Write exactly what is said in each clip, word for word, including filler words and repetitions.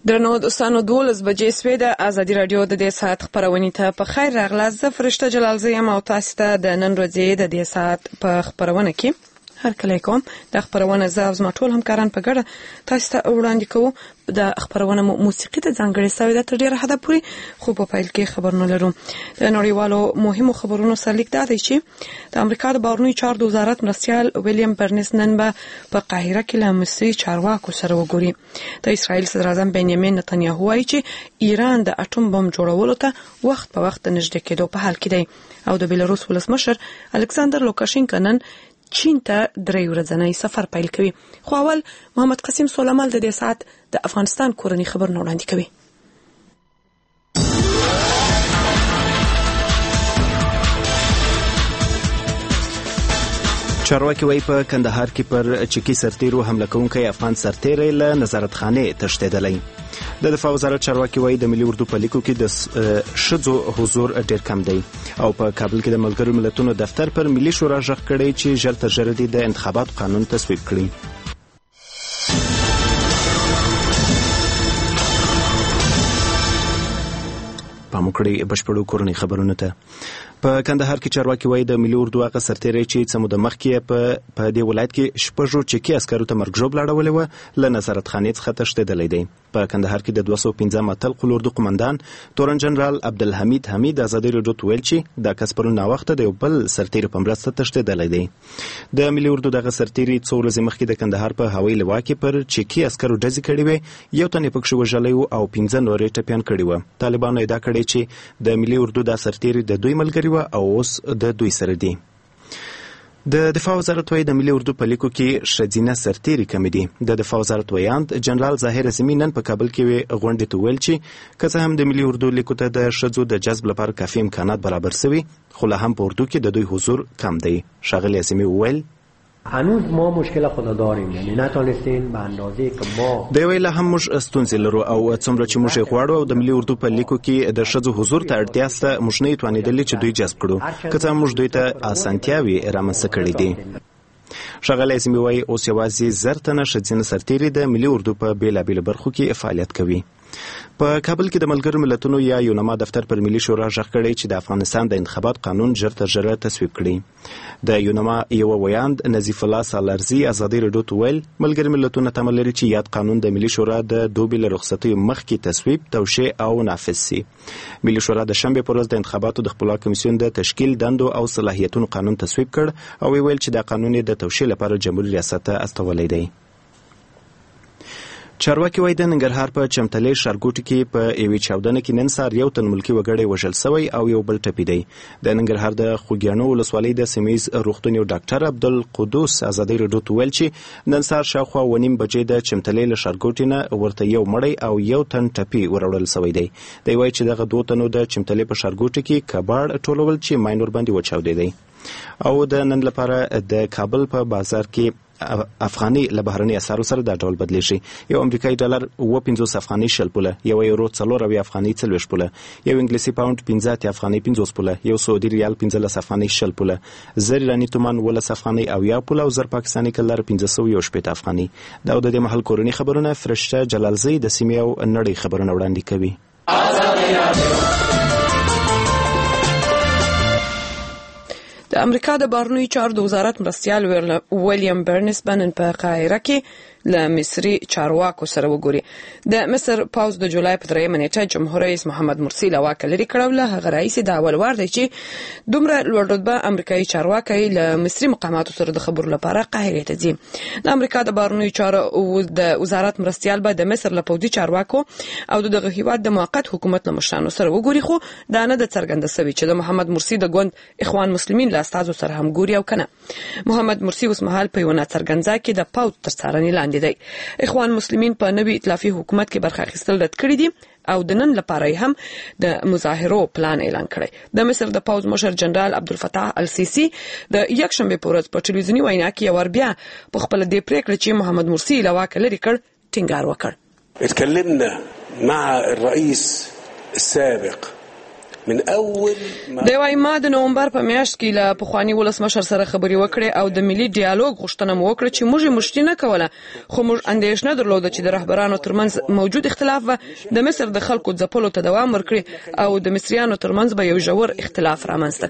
درنو دوستانو دولس بجې سوې د ازادي راډیو د دې ساعت خبرونې ته په خیر راغلاست. زه فرشته جلالزی یم او تاسو ته د نن ورځې د دې ساعت په خبرونه کې هر کله کوم د خبرونه زه او زما ټول همکاران په ګډه تاسو ته وړاندې کوو. د خبرونه موسیقي ته ځانګړې شوې ده تر ډیره حده پورې، خو په پیل کې خبرونه لرو. د نړیوالو مهمو خبرونو سره لیک دا دی چې د امریکا د بهرنیو چارو د وزارت مرستیال ویلیام برنس نن به په قاهره کې له مصري چارواکو سره وګوري. د اسرائیل صدر اعظم بنیامین نتنیاهو وایي چې ایران د اټوم بم جوړولو ته وخت په وخت نږدې کېدو په حال کې دی، او د بیلاروس ولسمشر الکساندر لوکاشینکو نن چین ته درې ورځنی سفر پیل کوي. خو اول محمد قاسم سولمال د دې ساعت د افغانستان کورنی خبرونه وړاندې کوي. چارواکي وايي په کندهار کې پر چکی سرتیرو حمله کوونکی افغان سرتیری له نظارت خانه تښتېدلی. د دفاع وزارت چارواکي وايي د ملي اردو په لیکو کې د ښځو حضور ډېر کم دی، او په کابل کې د ملګرو ملتونو دفتر پر ملي شورا غږ کړی چې ژر تر ژره دې د انتخاباتو قانون تصویب کړي. پام وکړئ بشپړو کورنۍ خبرونو ته. په کندهار کې چارواکي وايي د ملي اردو هغه سرتیری چې څه موده مخکې په په دې ولایت کې شپږو چکی عسکرو ته مرګ ژوبله اړولې وه له نظارت خانې څخه تښتېدلی دی. په کندهار کې د دوه سوه پنځم اتل قول اردو قمندان تورن جنرال عبدالحمید حمید ازادي راډیو ته ویل چې دا کس پرون ناوخته د یو بل سرتیري په مرسته تښتېدلی دی. د ملي اردو دغه سرتیري څو ورځې مخکې د کندهار په هوایي لوا کې پر چکی عسکرو ډزې کړې وې، یو تن یې پکښې وژلی و او پنځه نور یې ټپیان کړي وه. طالبانو ادعا کړې چې د ملي اردو دا سرتیري د دوی ملګري وه او اوس د دوی سره دي. د دفاع وزارت وايي د ملي اردو په لیکو کې ښځینه سرتیري کم دي. د دفاع وزارت ویاند جنرال ظاهر اعظمي نن په کابل کې غونډې ته ویل چې که څه هم د ملي اردو لیکو ته د ښځو د جذب لپاره کافي امکانات برابر شوي، خو لا هم په اردو کې د دوی حضور کم دی. ښاغلي اعظمي وویل هنوز ما مشکل خود داریم، یعنی نتونستیم به اندازه که ما د ویل هم موږ ستونزې لرو او څومره چې موږ غواړو او د ملي اردو په لیکو کې د ښځو حضور ته اړتیا شته، موږ نه توانېدلې چې دوی جذب کړو، که څه هم موږ دوی ته اسانتیاوې رامنځته کړې دي. ښاغلی اعظمي وایي اوس یوازې زر تنه ښځینه سرتیري د ملي اردو په بېلابېلو برخو کې فعالیت کوي. په کابل کې د ملګرو ملتونو یا یونما دفتر پر ملي شورا غږ کړی چې د افغانستان د انتخابات قانون ژر تر ژره تصویب کړي. د یونما یوه ویاند نظیف الله سالارزي ازادي راډیو ته ویل ملګري ملتونه تمه لري چې یاد قانون د ملي شورا د دوبي له رخصتیو مخکې تصویب، توشیح او نافذ سي. ملي شورا د شنبې پر ورځ د انتخاباتو د خپلواک کمیسیون د تشکیل، دندو او صلاحیتونو قانون تصویب کړ او ویل چې دا قانون د توشیح لپاره جمهوریت ریاست ته استولی دی. چارواکي وايي د ننګرهار په چمتلې ښارګوټي کې په یوې چاودنه کې نن سهار یو تن ملکي وګړی وژل سوی او یو بل ټپي دی. د ننګرهار د خوږیاڼو ولسوالۍ د سیمهییز روغتون یو ډاکټر عبدالقدوس ازادي راډیو ته ویل چې نن سهار شاوخوا اوه نیم بجې د چمتلې له ښارګوټي نه ورته یو مړی او یو تن ټپي وروړل سوی دی. دی وایي چې دغه دوه تنو د چمتلې په ښارګوټي کې کباړ ټولول چې ماین ورباندې وچاودی دی، او د نن لپاره د کابل په بازار کې افغاني له بهرني اسعارو سره دا ډول بدلیږي. یو امریکایي ډالر اوه پنځوس افغاني شل پوله، یو یورو څلور اویا افغاني څلوېښت پوله، یو انګلیسي پاونډ پنځه اتیا افغاني پنځوس پوله، یو سعودي ریال پنځلس افغاني شل پوله، زر ایراني تومان اوولس افغاني اویا پوله او زر پاکستاني کلر پنځه سوه یو شپېته افغاني. دا د دې مهال کورني خبرونه فرشته جلالزی د سیمې او نړۍ خبرونه وړاندې کوي. د امریکا د بهرنیو چارو د وزارت مرستیال ویلیام برنس نن په قاهره کې له مصري چارواکو سره وګوري. د مصر پوځ د جولای په درېیمه نیټه جمهور رئیس محمد مرسي له واکه لرې کړی. له هغه راهیسې دا اول وار دی چې دومره لوړ رتبه امریکایي چارواکی له مصري مقاماتو سره د خبرو لپاره قاهرې ته ځي. د امریکا د بهرنیو چارو د وزارت مرستیال به د مصر له پوځي چارواکو او دغه هیواد د موقت حکومت له مشرانو سره وګوري، خو دا نه د څرګنده سوي چې د محمد مرسي د ګوند اخوان مسلمین له استازو سره هم ګوري او کنه. محمد مرسي اوس مهال په یو ناڅرګند ځای کې د پوځ تر څارنې لاندې دی. اخوان مسلمین په نوي ائتلافي حکومت کې برخه اخیستل رد کړی دي او د نن لپاره هم د مظاهرو پلان اعلان کړی. د مصر د پوځ مشر جنرال عبدالفتاح السیسی د یکشنبه په ورځ په ټلویزیوني وینا کې یو بیا په خپل دې پریکړه چې محمد مرسي له واکه لرې کړ ټینګار وکړ. اتكلمنا مع الرئيس السابق من اول د وايي ما د نومبر په میاشت کې له پخوانی ولسمشر سره خبرې وکړې او د ملي ډیالوګ غوښتنه مو وکړه چې موږ مشتي نه کوله خو موږ اندېښنه درلوده چې د رهبرانو ترمنځ موجود اختلاف و د مصر د خلکو ځپلو ته دوام ورکړي او د مصریانو ترمنځ به یو ژور اختلاف رامنځته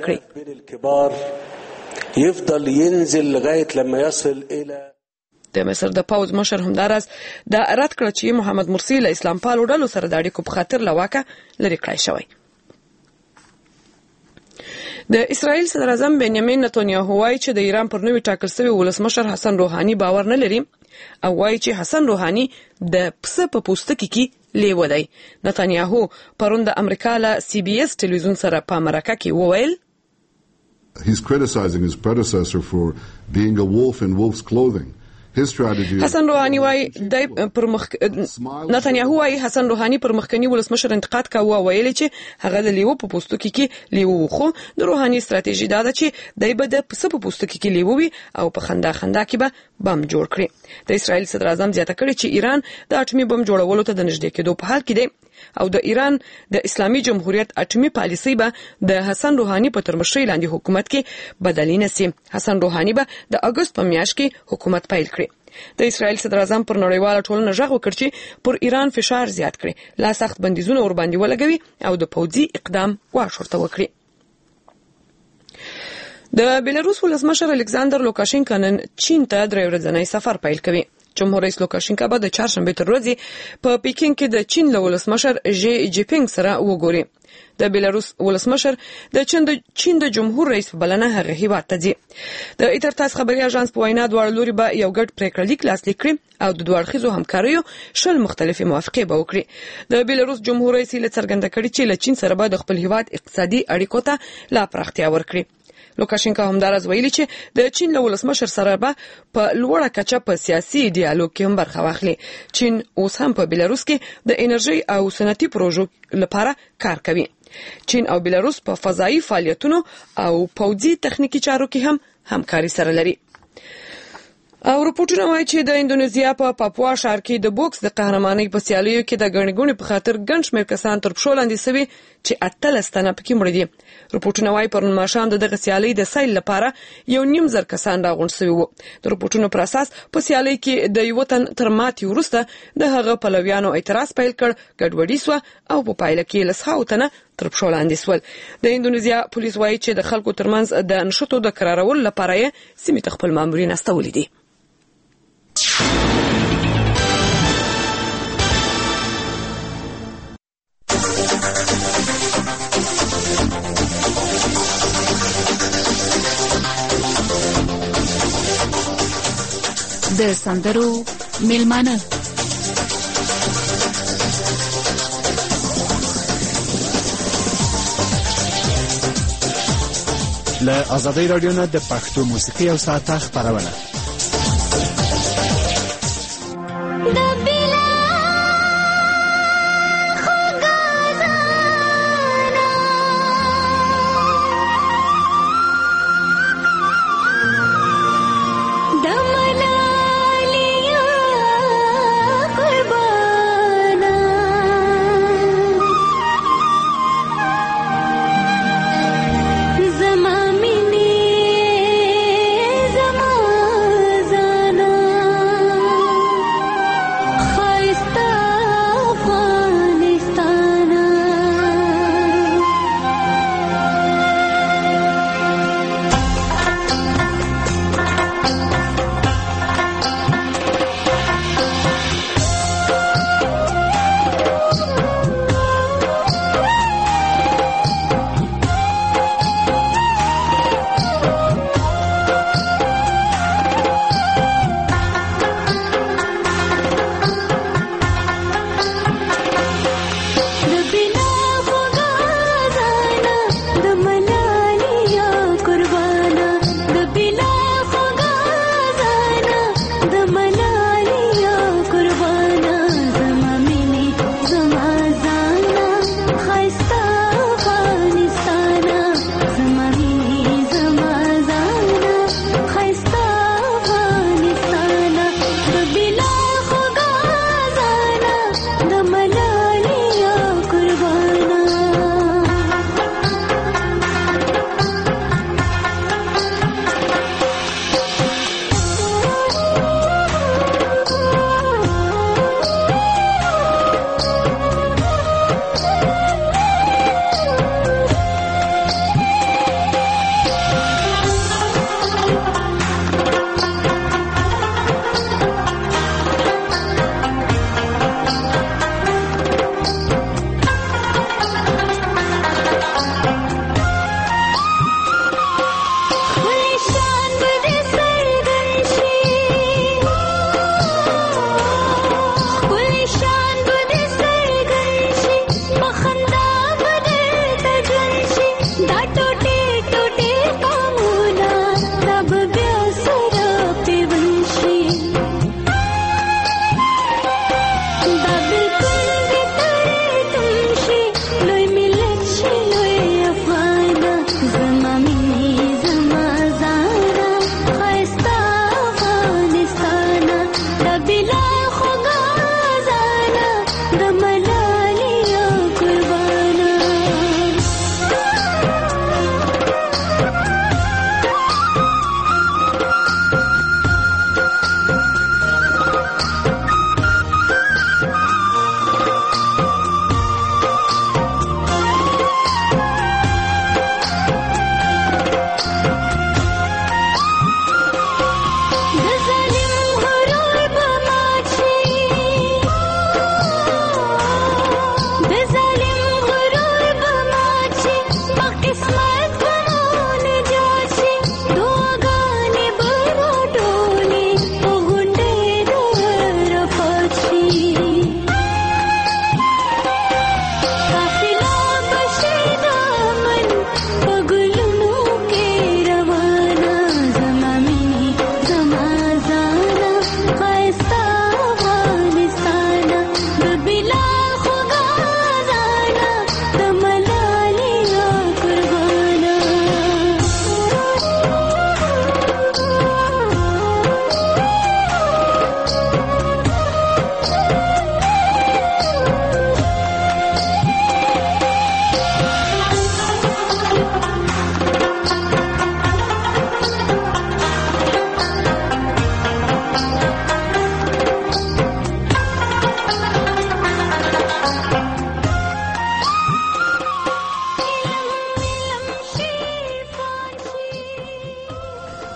کړي يفضل ينزل لغايه لما يصل الى د مصر د پوز مشر همدارس دا رد کړ چې محمد مرسی له اسلام پالو ډلو سره د اړیکو په خاطر لواکه لري کړی شوی. د اسرائیل صدر اعظم بنیامین نتانیاهو وايي چې د ایران پر نوې ټاکل شوی ولسمشر حسن روحاني باور نه لري او وايي چې حسن روحاني د پسه په پوستکي کې لیو دی. نتانیاهو پرون د امریکا له سی بي اس ټلویزیون سره په مرکه کې وویل He's criticizing his predecessor for being a wolf in wolf's clothing. حسن روحاني وايي د پرمخ نتانیاهو وايي حسن روحاني پر مخکنی ولسمشر انتقاد کاوه ویلي چې هغه د لیو په پوستکي کې لیو خو د روحاني ستراتیژي دا ده چې دای به د پسه په پوستکي کې لیو وي او په خندا خندا کې به بم جوړ کړي. د اسرائیل صدر اعظم زیاته کړې چې ایران د اټومي بم جوړولو ته د نږدې کېدو په حال کې دی او د ایران د اسلامي جمهوریت اټومي پالیسي به د حسن روحاني په ترمشرۍ لاندې حکومت کې بدلی نسی. حسن روحاني به د اگست په میاشت کې حکومت پیل کړي. د اسرائیل صدر اعظم پر نړیواله ټولنه ژغ وکړ چې پر ایران فشار زیات کړي لا سخت بندیزونه ور باندې ولګوي او د پوځي اقدام واش ورته وکړي. د بیلاروس ولسمشر الکساندر لوکاشینکا نن چین ته درې ورځنی سفر پیل کوي. جمهور رئیس لوکاشینکا به د چهارشنبه تر ورځې په پیکینګ کې د چین له ولسمشر ژی جینپینګ سره وګوري. د بیلاروس ولسمشر د چین د چین د جمهور رئیس په بلنه هغه هیواد ته ځي. د ایترتاس خبري اژانس په وینا دواړه لوري به یو ګډ پریکړه لیک لاسلیک کړي او د دوه اړخیزو همکاریو شل مختلفې موافقې به وکړي. د بیلاروس جمهور رئیس له څرګنده کړي چې له چین سره به د خپل هیواد اقتصادي اړیکو ته لا پراختیا ورکړي. لوکاشینکا همدارز ویلي چې د چین له ولسمشر سره به په لوړه کچه په سیاسي ډیالوګ کې هم برخه واخلي. چین اوس هم په بیلاروس کې د انرژي او صنعتي پروژو لپاره کار کوي. چین او بیلاروس په فضایي فعالیتونو او پوځي تخنیکی چارو کې هم همکاري سره لري. او رپورټونه وايي چې د انډونیزیا په پاپوا ښار کې د بوکس د قهرمانۍ په سیالیو کې د ګڼګونې په خاطر ګڼ شمېر کسان تر پښو لاندې سوي چې اتلس تنه پکې مړه دي. رپورټونه وايي پرون ماښام د دغه سیالۍ د سیل لپاره یو نیم زر کسان راغونډ سوي وو. د رپورټونو پر اساس په سیالۍ کې د یو تن تر ماتې وروسته د هغه پلویانو اعتراض پیل کړ، ګډوډي سوه او په پایله کې لسهاوو تنه تر پښو لاندې سول. د انډونیزیا پولیس وايي چې د خلکو ترمنځ د نښتو د قرارولو لپاره یې سیمې ته خپل مامورین استولي دي. د سندرو میلمانه له آزادۍ راډیو نه د پښتو موسیقي او ساعته خپرونه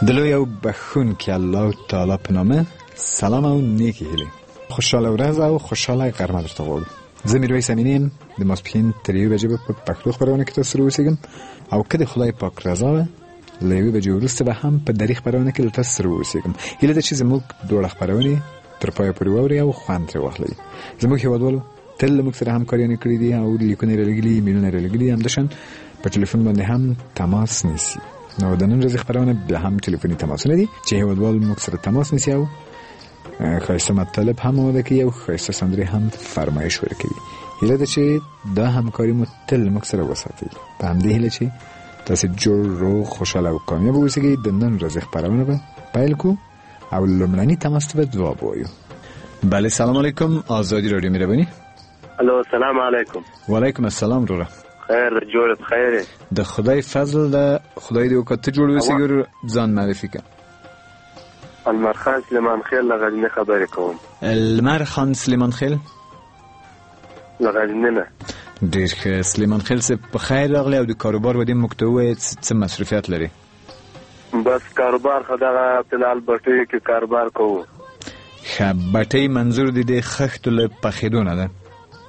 د لوی او بخښونکي الله تعالی په نامه سلام او نیکې هیلې. خوشحاله ورځ او خوشحاله غرمه درته غواړو. زه میرویس امینی یم. د ماسپښین تر یوې بجې به په پښتو خپرونه کې تاسو سره اوسېږم، او که د خدای پاک رضا وه له یوې بجې وروسته به هم په دري خپرونه کې له تاسو سره اوسېږم. هیله ده چې زموږ دواړه خپرونې تر پایه پورې واورئ او خوند ترې واخلئ. زموږ هېوادوالو تل له موږ سره همکاریانې کړي دي او لیکونه یې رالیږلي، ایمیلونه یې رالیږلي، همداشان په ټلیفون باندې هم تماس نیسي. نو د نن ورځې خپرونه بیا هم ټلیفوني تماسونه دي چې هېوادوال موږ سره تماس نیسي او ښایسته مطلب هم آماده کوي او ښایسته سندرې هم فرمایش ورکوي. هیله ده چې دا همکاري مو تل موږ سره وساتئ. په همدې هیله چې تاسې جوړ، روغ، خوشحاله او کامیاب اوسئ. د نن ورځې خپرونه به پیل کړو او لومړني تماس ته به ځواب ووایو. بله، سلام علیکم. آزادی رادیو مهرباني. الو، سلام علیکم. وعلیکم السلام. وروره خیر، جوړ بخیر. د خدای فضل ده. خدای دې وکړه ته جوړ اوسې. ګور ځان معرفي کړه. المر خان سلیمان خیل له غزني خبرې کوم. المر خان سلیمان خیل له غزني نه. ډېر ښه. سلیمان خیل صاحب په خیر راغلی. او د کاروبار ودې موږ ته ووایه څه مصروفیات لري؟ بس کاروبار خو دغه فلحال بټیو کې کاروبار کوو. ښه، بټۍ منظور دی د خښتو له پخېدو نه ده؟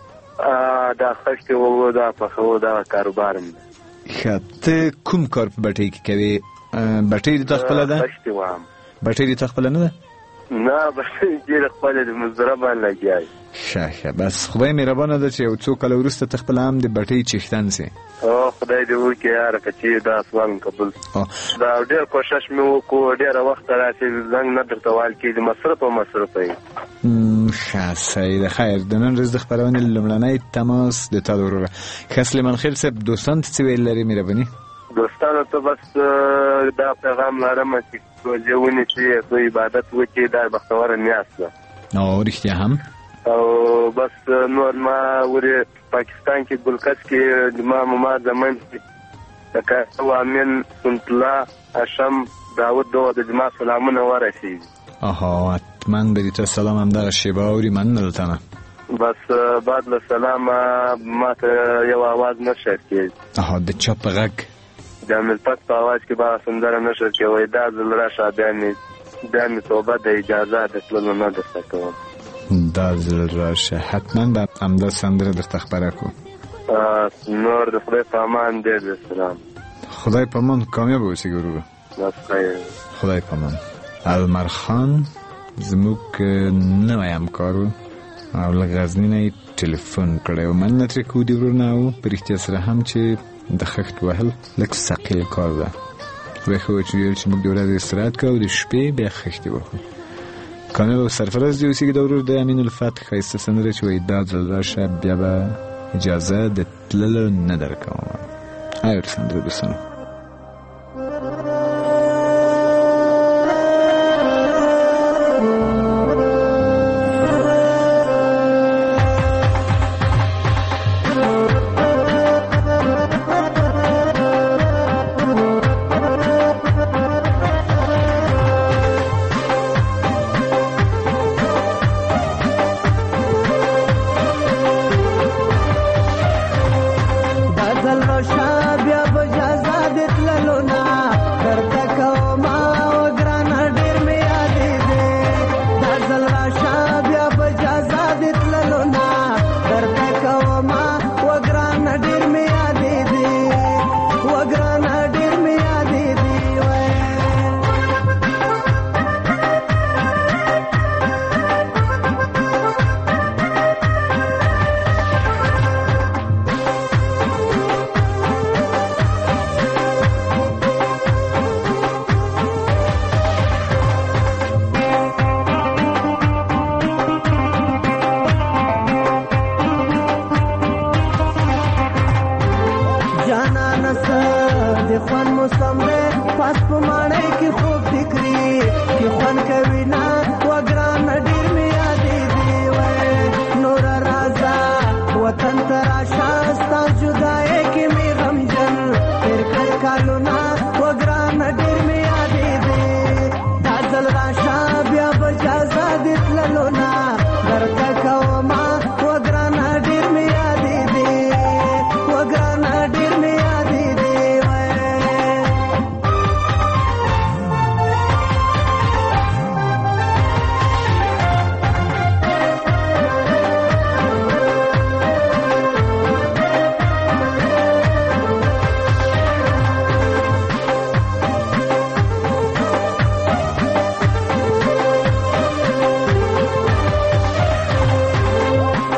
دا خښتې وو، دا پخو، دا کاروبار م ده. ښه، ته کوم کار په بټۍ کې کوې؟ بټۍ دې تا خپله ده؟ خښتې وم. بټۍ دې تا خپله نه ده؟ نه، بټۍ ډېره خپله د مزدوره باندې لګیا یې. ښه ښه، بس خدای مهربانه ده چې یو څو کاله وروسته ته خپله هم د بټۍ چښتن سې. او خدای دې وکړي یاره که چې دا سوال م قبول. دا ډېر کوشش مې وکړو، ډېره وخته راسې زنګ نه درته ویل کېږي، مصرف او مصرف یې. ښه، صحیح ده. خیر، د نن ورځ د خپرونې لومړنی تماس د تا د وروره. ښه سلیمان خیل صاحب، دوستانو ته څه ویل لرې مهرباني؟ دوستانو ته بس دا پیغام لرم چې روژه ونیسي، څو عبادت وکړي، دا بختوره میاشت ده. او رښتیا هم؟ او بس نور ما ورې پاکستان کې ګلکس کې ما ما زمن لکه او امین سنت الله هاشم داود دو د جما سلامونه ورسېږي. اها، حتما به دې ته سلام همدغه شیبه اوري. مننه له تنه. بس بعد له سلامه ما ته یو اواز نشر کېږي. اها، د چا په غږ؟ د ملپت په اواز کې به سندره نشر کوي. دا ځل راشه بیا مې بیا مې توبه د اجازه د تللو نه درته کوم. دا ځل راشه، حتما به همدا سندره درته خپره کړو. نور د خدای په امان. ډېر سلام. خدای په امان. کامیاب اوسې ګروره. بس خیر. خدای په امان. المر خان زموږ نوی همکار و او له غزني نه یې ټلیفون کړی و. مننه ترې کوو د ورور او په رښتیا سره هم چې د خښت وهل لږ ثقیل کار ده. خدای ښه وکړي چې ویل چې موږ د ورځې استراحت کوو او د شپې بیا خښتې وهو. کامیاب او سرفراز دې اوسېږي د ورور د امین الفتح ښایسته سندره چې وایي دا ځل راشه بیا به اجازه د تللو نه درکوم. آیا سندره دوستانو؟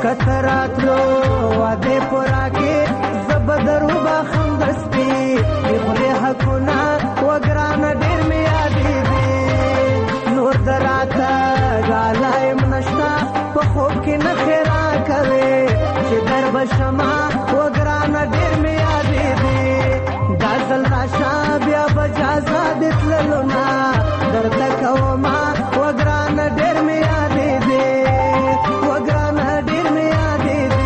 کتراتلو واده پورا کې زبدرو با خمدستی خپل حقونه وګران ډیر می یادې دي نور دراته غالایم نشتا په خوب کې نه خیرا کوي چې در بشما وګران ډیر می یادې دي دازل راشا بیا بجازا دتللو نا درته کوما وګران ډیر می یادې دي وګران ډیر می یادې دي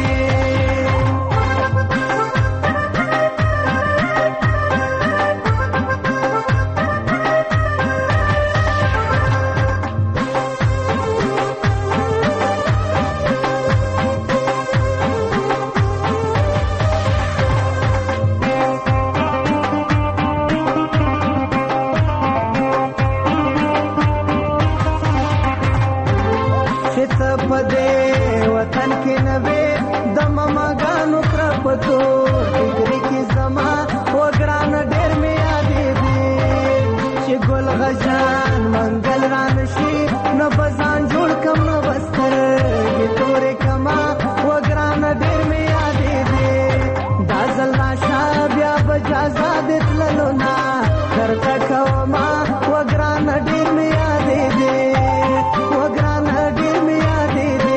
وطن کې نوې د ماګانو کرپتو ډیګری کې زما وګران ډېر می یادې دي چې ګل غجان منګل ران شي نو بزان جوړ کم نو بستر کې تورې کما وګران ډېر می یادې دي دازل راشا بیا بجازا دتللو نا درته کوما وګران ډېر می یادې دي وګران ډېر می یادې دي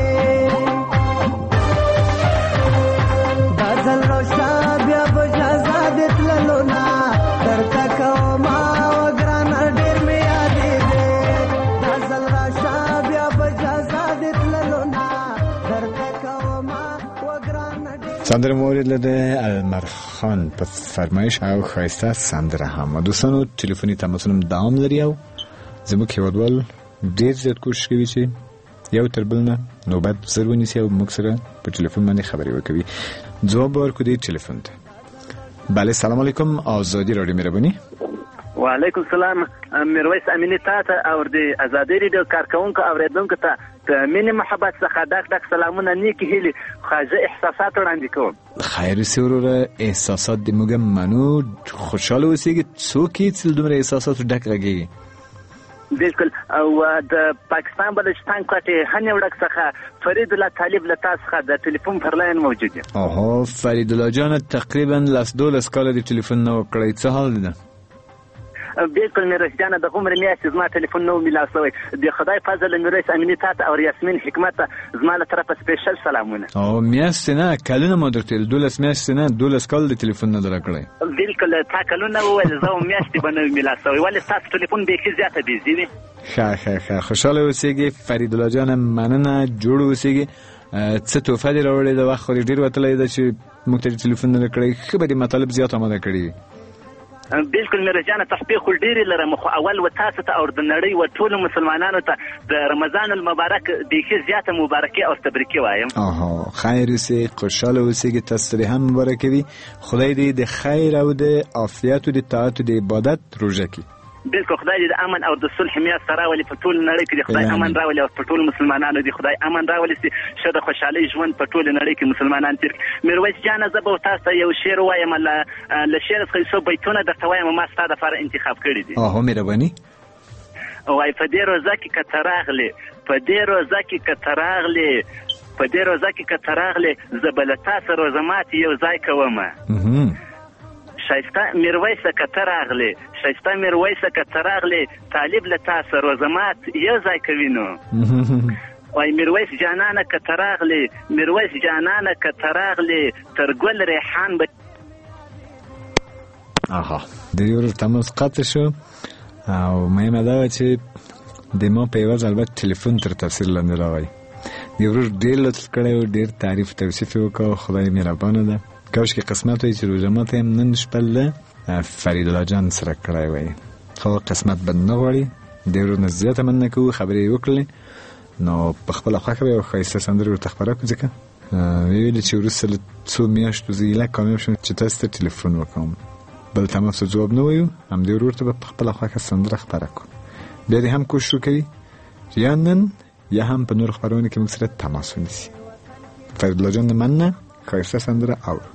دازل راشا بیا بجازا دتللو نا درته کوما وګران ډېر می یادې دي دازل راشا بیا بجازا دتللو نا درته کوما وګران ډېر. سندره مورد لده المرخان په فرمایش او خایسته سندره هم دوستانو تلفنی تماسونم دوام لري او زموږ هیوادوال ډېر زیات کوشش کوي چې یو تر بل نه نوبت زر ونیسي او موږ سره په تلیفون باندې خبرې وکوي. جواب ورکړو دې تلیفون ته. بله سلام علیکم آزادی رادیو مهرباني. وعلیکم السلام میرویس امینی تاسو او د ازادي رادیو کارکونکو اوریدونکو ته د مینې محبت څخه ډک ډک سلامونه نیکی هیلې خواږه احساسات وړاندې کوم. خیر سی وروره احساسات دې موږ منو خوشاله اوسېږي څوک یې چې دومره احساساتو ډک غږېږي. بالکل او د پاکستان بلوچستان کوټې هنې وړک څخه فرید الله طالب له تاسو څخه د ټلیفون پر لاین موجود یم. اوهو فرید الله جان تقریبا لاس دولس کاله د ټلیفون نه وکړی څه حال ده؟ بالکل میرویس جانه د عمر میاشتې زما ټلیفون نو میلاو شوی د خدای فضل میرویس امینی تاسو او یاسمین حکمت زما له طرفه سپیشل سلامونه. او میاشتې نه کلونه مو درته دولس میاشتې نه دولس کال د ټلیفون نه درکړی. بالکل تا کلونه وویل زه میاشتې به نه میلاو شوی ولې ستاسو ټلیفون بیخي زیاته بیزي وي. ښه ښه ښه خوشحاله اوسېږي فرید الله جان مننه جوړ اوسېږي. څه تحفه دې راوړې ده وخت خو ډېر وتلی ده چې موږ ته ټلیفون نه درکړی ښه به دې مطالب زیات آماده کړي. بالکل میرویس جانه تحقیق خو ډېرې لرم خو اول و تاسو ته او د نړۍ و ټولو مسلمانانو ته د رمضان المبارک بیخي زیاته مبارکي او تبریکي وایم. آها خیر اوسې خوشحاله اوسېږي تاسو ته هم مبارکي وي خدای دې د خیر او د عافیت او د طاعت او د عبادت روژه کړي. بالکل خدای دې د امن او د صلح میاشت راولي په ټول نړۍ کې د خدای امن راولي او په ټول مسلمانانو دې خدای امن راولي چې شه د خوشحالۍ ژوند په ټول نړۍ کې مسلمانان تیر. میرویس جانه زه به تاسو یو شعر وایم له له شعر څخه څو بیتونه درته وایم ما ستا دپاره انتخاب کړي دي. اوهو مهرباني. وای په دې روزه کې که ته راغلې په دې روزه کې که ته راغلې په دې روزه کې که ته راغلې زه به له تا سره روژه ماتې یو ځای کومه. شایسته میرویسه که ته راغلې شایسته میرویسه که ته راغلې طالب له تا سره روژه مات یو ځای کوي نو. وای میرویس جانانه که ته راغلې میرویس جانانه که ته راغلې تر ګل ریحان به. آها د یو تماس قطع شو او مهمه دا چې د ما په یوازې البته ټلیفون تر تفسیر لاندې راغی. د ورور ډېر لطف کړی او ډېر تعریف توصیف یې وکړ خدای مهربانه ده. کاش کې قسمت وي چې روژه ماته هم نن شپه له فرید الله جان سره کړی وای خو قسمت به نه غواړي د ورور نه زیاته مننه کوو خبرې یې وکړلې نو په خپله خوښه به یو ښایسته سندرې ورته خپره کړو ځکه ویلې چې وروسته له څو میاشتو زه ایله کامیاب شم چې تاسو ته ټلیفون وکړم بل تماس ځواب نه وایو همدې ورور ته به په خپله خوښه سندره خپره کړو بیا دې هم کوشش وکوي یا نن یا هم په نور خپرونې کې موږ سره تماس ونیسي. فرید الله جان مننه ښایسته سندره اورو.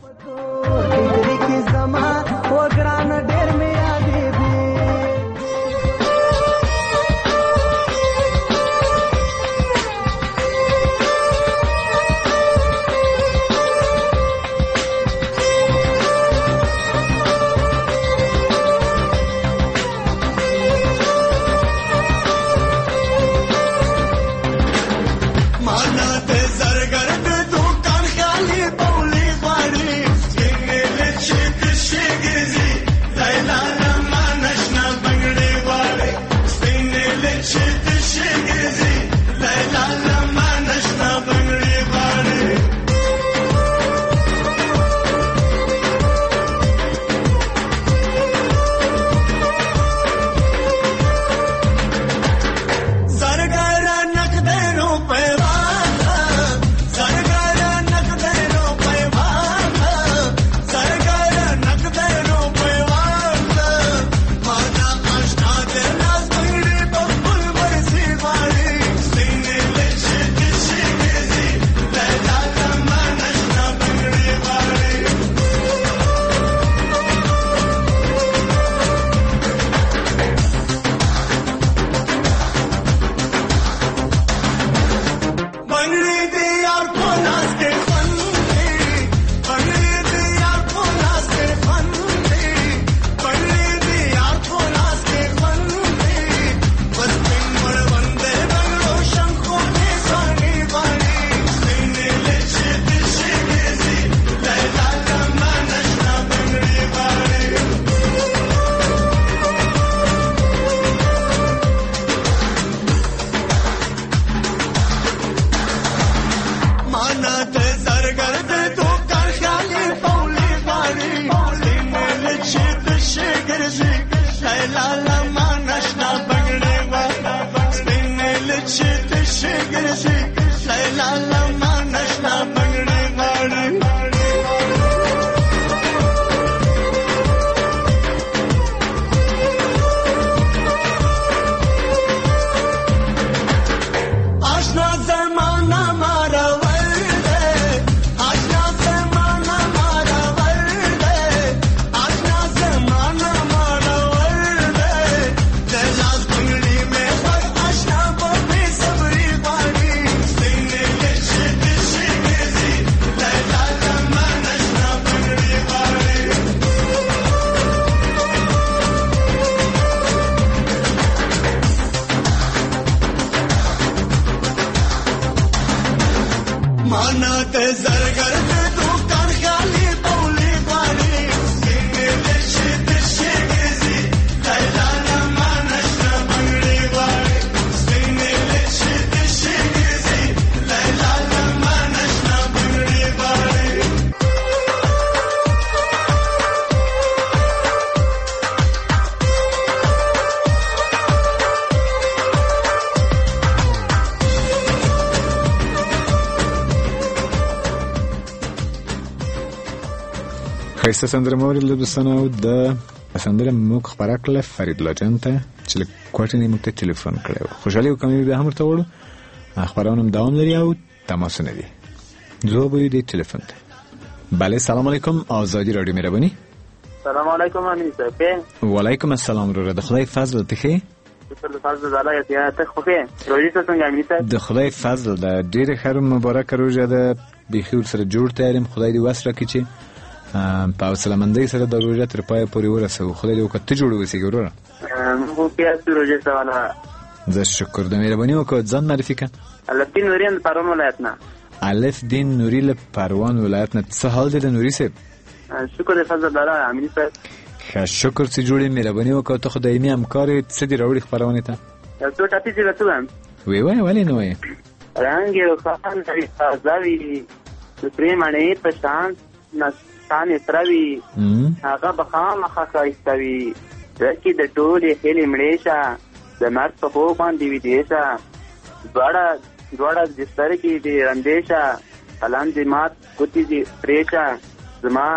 خیسته سندره مورد له دوستانو د سندره موږ خبره کړله فرید لاجان ته چې له کوټې نه موږ ته تلیفون کړی و. خوشحالي وکړم بیا هم ورته وړو خبرونه هم دوام لري او تماسونه دي. زه به دې تلیفون ته. بله سلام علیکم آزادی رادیو مهربانی. سلام علیکم امین صاحب. وعلیکم السلام رو د خدای فضل ته خې د فضل الله یا ته خو کې روزي څه څنګه امین صاحب؟ د خدای فضل د ډېر خیر مبارک روزه ده بخیر سره جوړ تیارم. خدای دې واسره کې چې په حوصله‌مندۍ سره د روژه تر پایه پورې ورسوو. خدای دې وکړه ته جوړ اوسې وروره. موږ بیا د روژې سواله زه شکر د مهرباني وکړه ځان معرفي کړه. الف دین نوري له پروان ولایت نه. الف دین نوري له پروان ولایت نه. څه حال دی د نوري صاحب؟ شکر د فضل الله امین صاحب. ښه شکر چې جوړې مهرباني وکړه ته خو دایمي همکار یې. څه دې راوړي خپرونې ته؟ یو څو ټاپي چې راته وایم وی وایه ولې نه وایې؟ رنګ یې روښان وي تازه وي د سرې مڼې په شان نستان اتروي هغه به خامخا ښایسته وي زکې د ټولې هیلې مړې شه د مرګ په خوب باندې ویدې شه دواړه دواړه د سترګې دې رندې شه قلم دې مات ګوتې دې پرې شه زما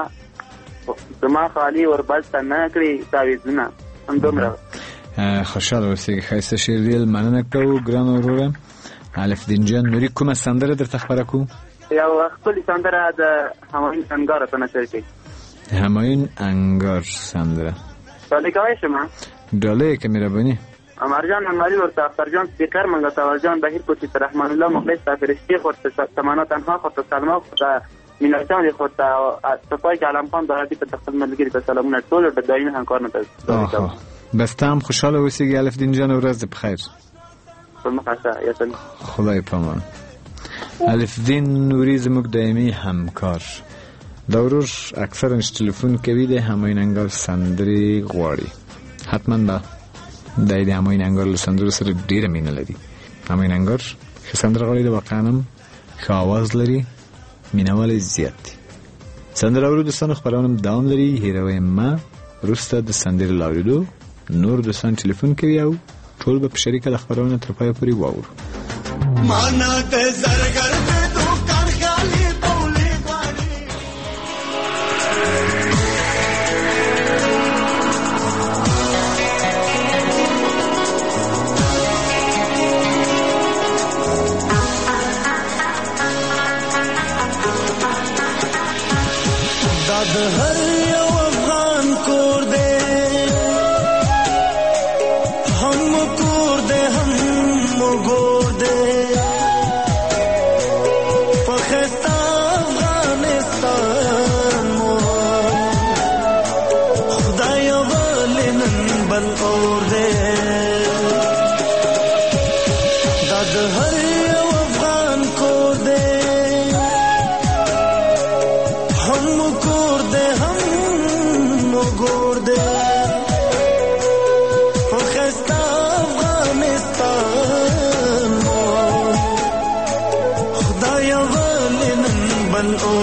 زما خالي وربس ته نه کړي تعویضونه همدومره. خوشحاله اوسئ. ښایسته شعر ویل مننه کوو ګران وروره. الف دین جان نوري کومه سندره درته خبره کوو؟ یو خپل سندره د همایون انگار ته نشر کی. همایون انگار سندره ډالې کوي شمه ډالې کې مهرباني امرجان انماری ورته اخترجان سپیکر منګه توجان بهیر کوچی رحمان الله مخلص فرشتي خورته تمنا تنها خورته سلام خورته میناتان خورته صفای کلام خان دراتي په تخصص ملګری په سلامونه ټول د دایمي همکار نه تاسو. بس تام خوشاله اوسئ الف دین جان ورځ بخیر. په مخه یا سلام. خدای پامان. الف دین نوری زموږ دایمي همکار دا ورور اکثرا تلیفون کوي د همایون انگار سندرې غواړي. حتما به د دې همایون انگار له سندرو سره ډېره مینه لري. همایون انگار ښه سندره غواړي د واقعا هم ښه اواز لري مینهوال زیات دي. سندره اورو دوستانو خپرونه هم دوام لري. هیروی ما وروسته د سندرې له اورېدو نور دوستان تلیفون کوي او ټول به په شریکه د خپرونه تر پایه پورې واورو. माना ते जरगर पे दुकान खाली पौली बाड़ी दाद हर यो अफगान कोर दे हम कोर दे हम गोर दे او